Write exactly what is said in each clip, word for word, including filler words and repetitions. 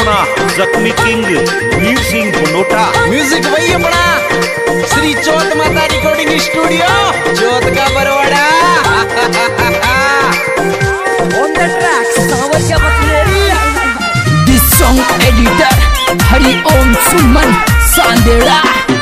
अपना जख्मी king Veer Singh Banota. Music वही अपना श्री चौथ माता रिकॉर्डिंग स्टूडियो चौथ का बरवाड़ा। On the track, सावरिया बतलेरी। This song editor Hari Om Suman Sandera।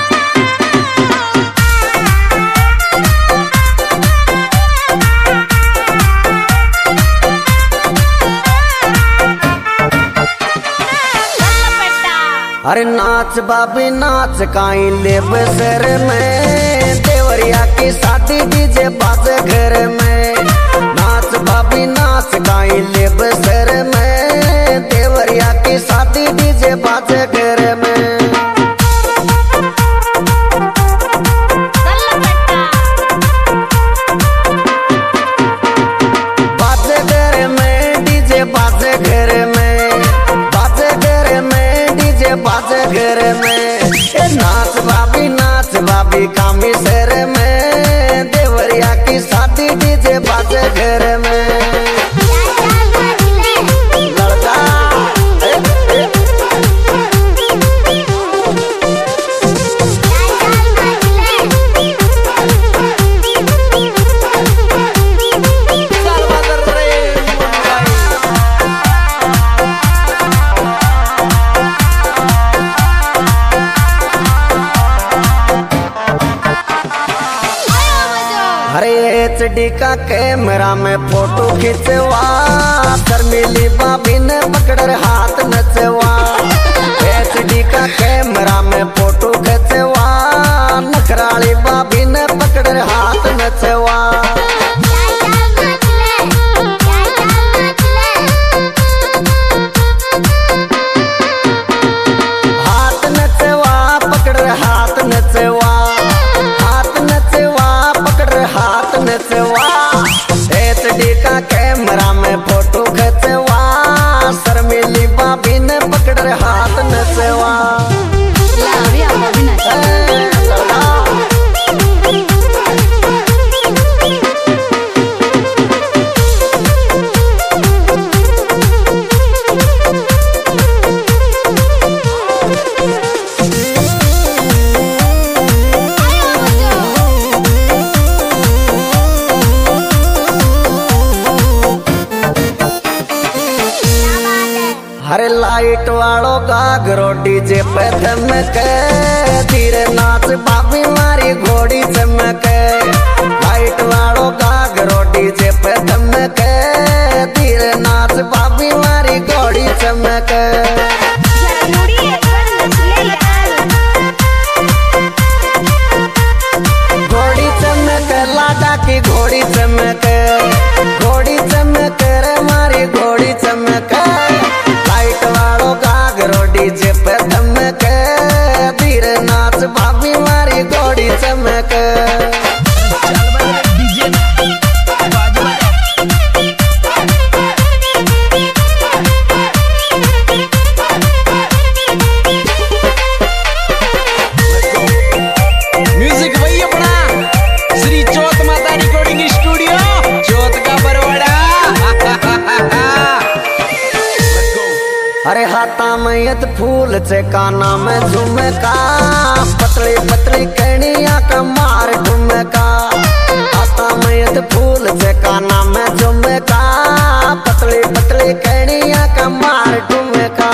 अरे नाच बाबी नाच काई ले बसर में, देवरिया की शादी डीजे बाजे घर में। नाच बाबी नाच काई ले बसर में, देवरिया की शादी डीजे बाजे घर में। बाजे घर में डीजे बाजे घर में, बाजे घर में डीजे बाजे घर में। नाच बाबी नाच बाबी कामी शहर में, देवरिया की शादी डीजे बाजे घर में। लड़का ए, ए, अरे एच डी का कैमरा में फोटो खिंचवा, शर्मिली बाबी ने पकड़ हाथ नचवा। एच डी का कैमरा में फोटो खिंचवा, नखराली बाबी ने पकड़ हाथ नचवा। हाथ नचवा पकड़ हाथ नचवा, हाथ नचवा पकड़ हाथ नचवा। एच डी का कैमरा में फोटो खिंचवा, शर्मिली बाबी ने पकड़ हाथ नचवा। अरे लाइट वालो गागरो डीजे पे धमके, धीरे नाच बाबी मारी घोड़ी चमके। लाइट वालो गागरो डीजे पे धमके, धीरे नाच बाबी मारी घोड़ी चमके। घोड़ी चमके लाडा की घोड़ी चमके, घोड़ी चमके रे मारी घोड़ी चमके। लाइट वालो गागरो डीजे पे धमके, धीरे नाच भाभी मारी घोड़ी चमके। म्यूजिक वही अपना श्री चौथ माता रिकॉर्डिंग स्टूडियो चौथ का बरवाड़ा। अरे हाथा में यत फूल से काना में झुमका, पतली पतली कणिया का मार ठुमका। हाथा में यत फूल से काना में झुमका, पतली पतली कणिया का मार ठुमका।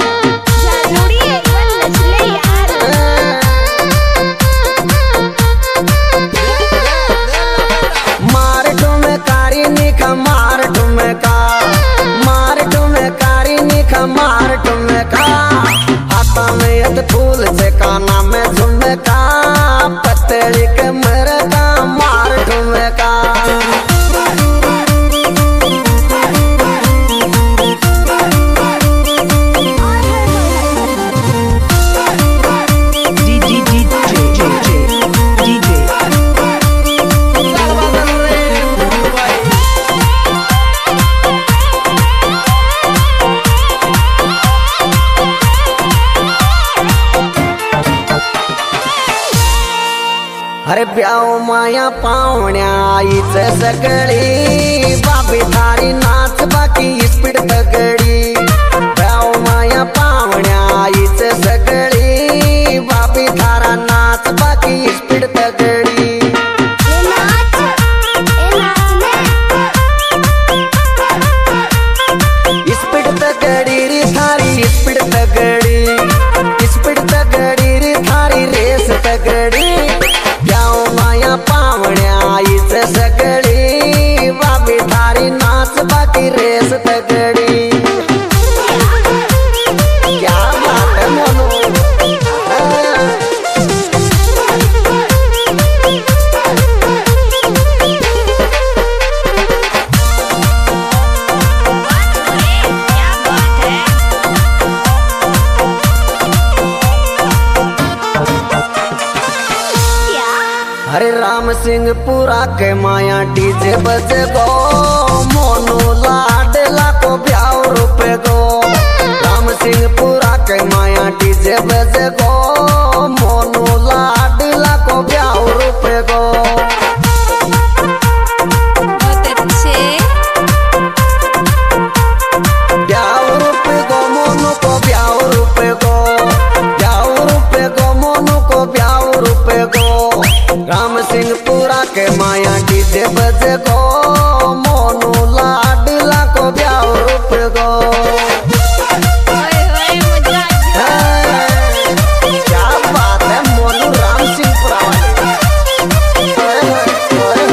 मार ठुमकारी निखा मार ठुमका, मार ठुमकारी निखा मार ठुमका। हाथा में यत फूल से काना में झुमका, पतली कमर का मार ठुमका। अरे ब्याव माया पावण्या आईच सगळी, बाबी थारी नाच बाकी स्पीड तगडी। ब्याव माया पा की रेस तगड़ी। क्या बात है मोनू। हरे राम सिंह पुरा के माया डीजे बजे गो, मोनू लाडला को ब्याह रुपए गो। राम सिंह पुरा के माया डीजे बजे गो, मोनू लाडला को ब्याह रुपए गो। बहुत अच्छे। ब्याह रुपए गो मोनू को ब्याह रुपए गो, ब्याह रुपए गो मोनू को ब्याह रुपए गो। राम सिंह पुरा के माया डीजे बजे गो, मोनू लाडला को ब्याह रुपए गो। ओए ओए मजा आ गया। क्या बात है मोनू राम सिंह पुरा वाले। ओए होए,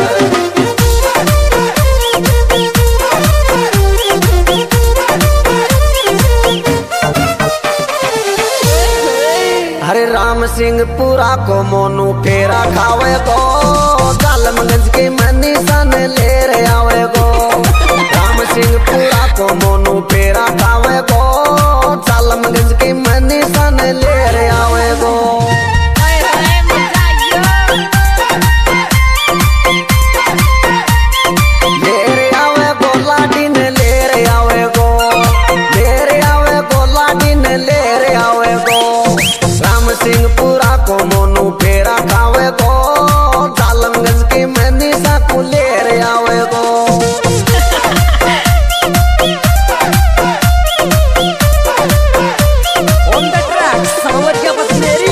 ओए। हरे राम सिंह पुरा को मोनू फेरा खावे गो, जालमगंज की मनी सन ले रे आवे गो। राम सिंह पुरा को मोनू फेरा खावे गो, जालमगंज की मनी सन ले रे आवे गो। ओए ओए मजा आ गया। ले रे आवे गो लाडीन ले रे आवे गो, ले रे आवे गो लाडीन ले रे आवे गो। राम सिंह पुरा को मोनू फेरा खावे गो, जालमगंज की मनी सा को ले रे आवे गो। On the track, Sanwariya बसलेरी।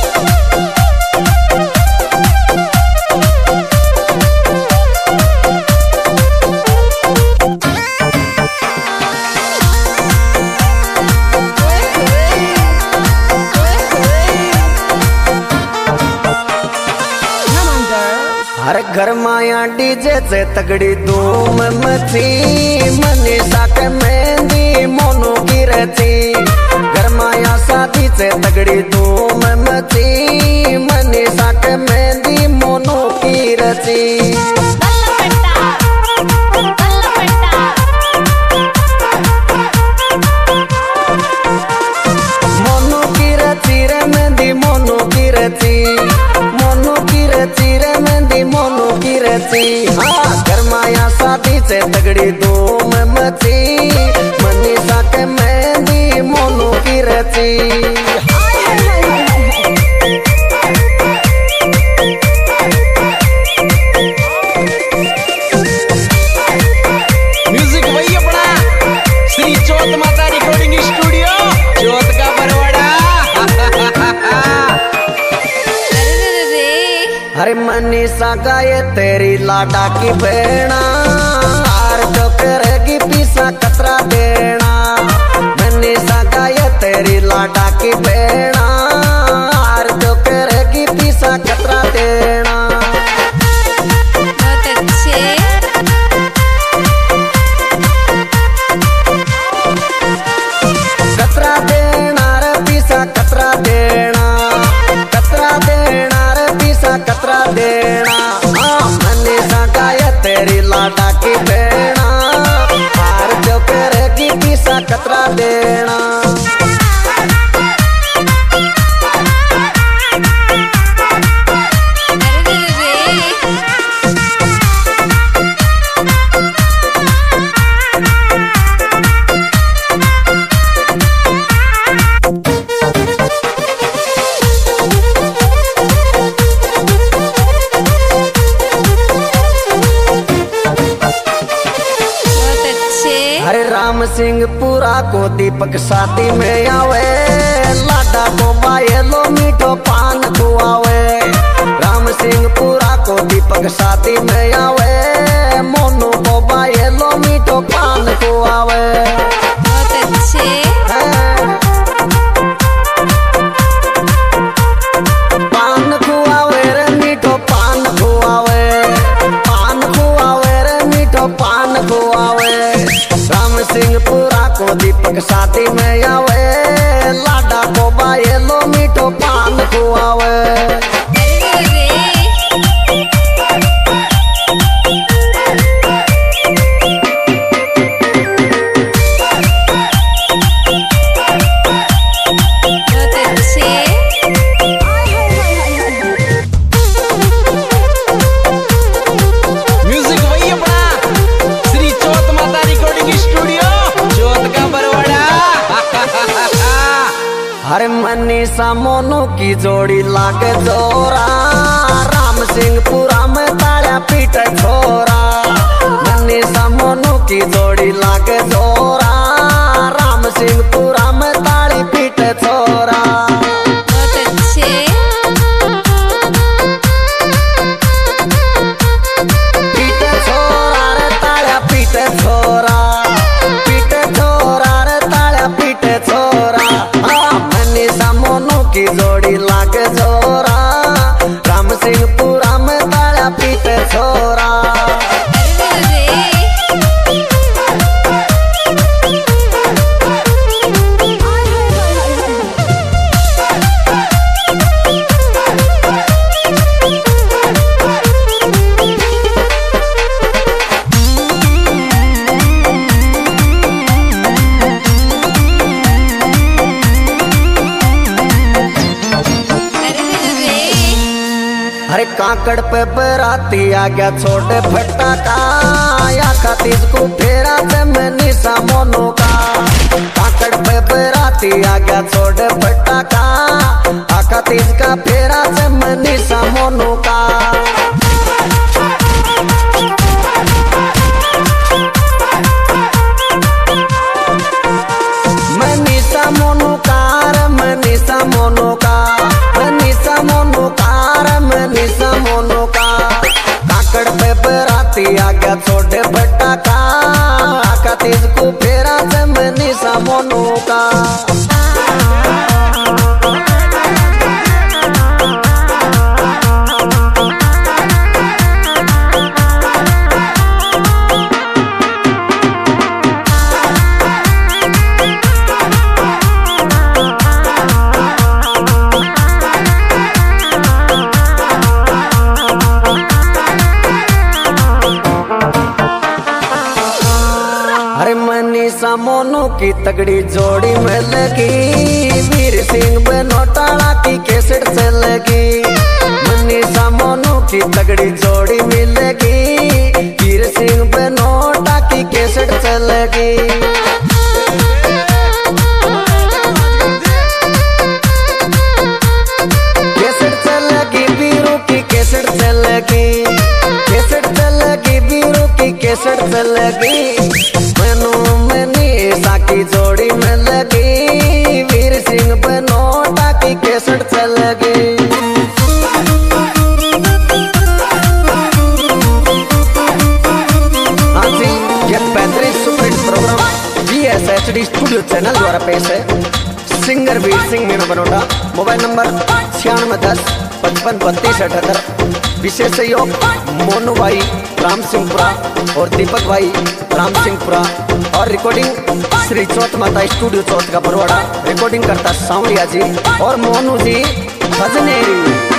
Come on, girls. हर घर माया डीजे से तगड़ी धूम मची, मनीषा के मेहंदी मोनू की रची। घर माया शादी से तगड़ी धूम मची, मनीषा के मेहंदी मोनू की रची। गल्ला पट्टा, गल्ला पट्टा। मोनू की रची रे मेहंदी मोनू की रची, मोनू की रची रे मेहंदी मोनू की रची। हाँ घर माया शादी से तगड़ी धूम मची, मनीषा के मेहंदी मोनू की रची। म्यूजिक वही अपना श्री चौथ माता रिकॉर्डिंग स्टूडियो, चौथ का बरवाड़ा। अरे रे रे। अरे मनीषा गाये तेरी लाडा की बेड़ा, हार जो करेगी पीसा कतरा देना। मनीषा गाये तेरी लाडा की बेड़ा, हार जो करेगी पीसा कतरा देना। बहुत अच्छे। कतरा देना रे पीसा कतरा देना, कतरा देना रे पीसा कतरा देना। हाँ मनीषा गाये तेरी लाडा की बेड़ा, हार जो करेगी पीसा कतरा देना। अरे रे रे। बहुत अच्छे। हरे राम सिंह पुरा को दीपक शादी में आवे, लाडा को बायलो मीठो पान खुआवे। राम सिंह पुरा को दीपक शादी में आवे, मोनू को बायलो मीठो पान खुआवे। बहुत अच्छे। पान खुआवे रे मीठो पान खुआवे, पान खुआवे रे मीठो पान खुआवे। को दीपक शादी में आवे, लाडा को बायलो मीठो पान खुआवे। हरे मनीषा मोनू की जोड़ी लागे जोरा, राम सिंहपुरा में ताड़ा पीट छोरा। मनीषा मोनू की जोड़ी लागे जोरा, राम सिंहपुरा में ताड़ी पीट छोरा। बहुत अच्छे। पीट छोरा रे ताड़ा पीट छोरा, पीट छोरा रे ताड़ा पीट छोरा। की जोड़ी लागे जोरा, राम सिंहपुरा में ताड़ा पीट छोरा। अरे काकड़ पे बराती आ गया छोटे फटाका, या खातीज को फेरा से मैं निशा मोनू का। काकड़ पे बराती आ गया छोटे फटाका, आका तीज का फेरा से मैं निशा मोनू का। मैं निशा मोनू का, मैं निशा मोनू का, मैं निशा मोनू का, मनीषा मोनू का। काकड़ पे बराती आ गया छोटे फटाका, आका तीज को फेरा से मनीषा मोनू का। अरे मनीषा मोनू की तगड़ी जोड़ी में लगी, वीर सिंह बनोटाला की कैसेट से लगी। मनीषा मोनू की तगड़ी जोड़ी में लगी, वीर सिंह बनोटा की कैसेट से लगी। कैसेट से लगी वीरू की कैसेट से लगी, कैसेट से लगी वीरू की कैसेट से लगी। मनीषा की जोड़ी में लगी, वीर सिंह बनोटा की कैसेट से लगी। हाँ जी, ये पैंतीस superhit program G S H D studio channel द्वारा पेश है। Singer Veer Singh Meena Banota, mobile number छियानवे दस पचपन बत्तीस अठहत्तर। विशेष सहयोग मोनू भाई राम सिंहपुरा और दीपक भाई राम सिंहपुरा, और रिकॉर्डिंग श्री चौथ माता स्टूडियो चौथ का बरवाड़ा। रिकॉर्डिंग करता सांवरिया जी और मोनू जी भजनेरी।